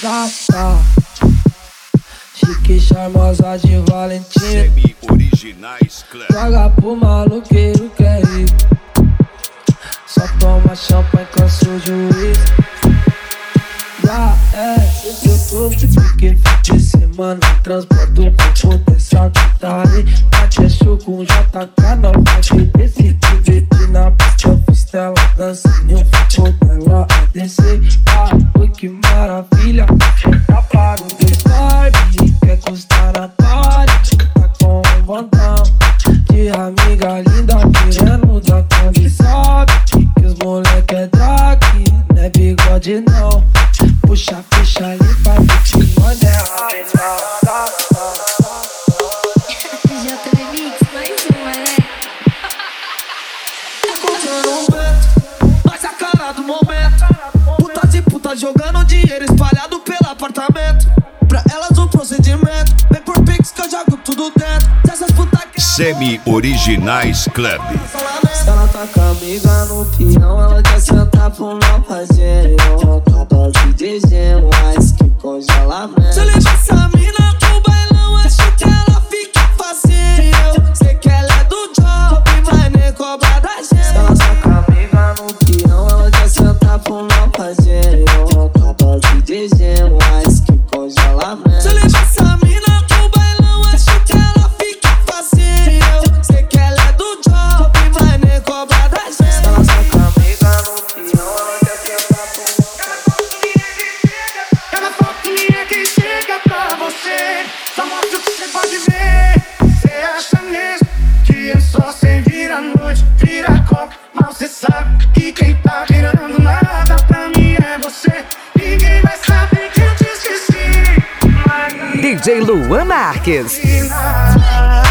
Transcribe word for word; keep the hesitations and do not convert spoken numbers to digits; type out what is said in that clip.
Gata, chique, charmosa de Valentina. Semi Originais Club. Joga pro maluqueiro que é rico. Só toma champanhe, cansa o juiz. Já é, eu tô de pique de semana. Transporto com potencial que tá ali. Bate é show com J K, não pode descer. Divertir na pista, eu fiz tela. Dança em um foco dela a descer. Ah, oi que maravilha. Tá pago do Skype. Quer custar na party. Tá com um montão de amiga linda querendo dar Kombi, sabe? Que os moleque é drag, não é bigode não. Puxa, fecha ali pra ver que manda é raiva. J Remix, mais uma, né? Encontrando um vento, nós a cara do momento. Putas e putas jogando dinheiro espalhado pelo apartamento. Pra elas um procedimento, vem por Pix que eu jogo tudo dentro. Dessas putas que Semi Originais Club. se ela tá com a amiga no peão, ela quer sentar pro não fazer. Tá dose de gelo, mas que congelamento. Se eu levar essa mina pro bailão, acho que ela fica facinho. Sei que ela é do job, mas nem cobra da gente. Se ela tá com a amiga no peão, ela quer sentar pro não fazer. Tá dose de gelo, mas que congelamento. Se eu levar essa mina pro bailão, acho que ela fica facinho. Sei que ela é do job, mas nem cobra da gente. Se ela tá com a amiga no peão, ela quer sentar pro Ela foquinha que chega pra você. Só mostra o que você pode ver. Cê acha mesmo que é só cê vira a noite, vira copo, mal cê sabe que quem tá virando nada pra mim é você. Ninguém vai saber que eu te esqueci. Mas D J Luan Marques. nada.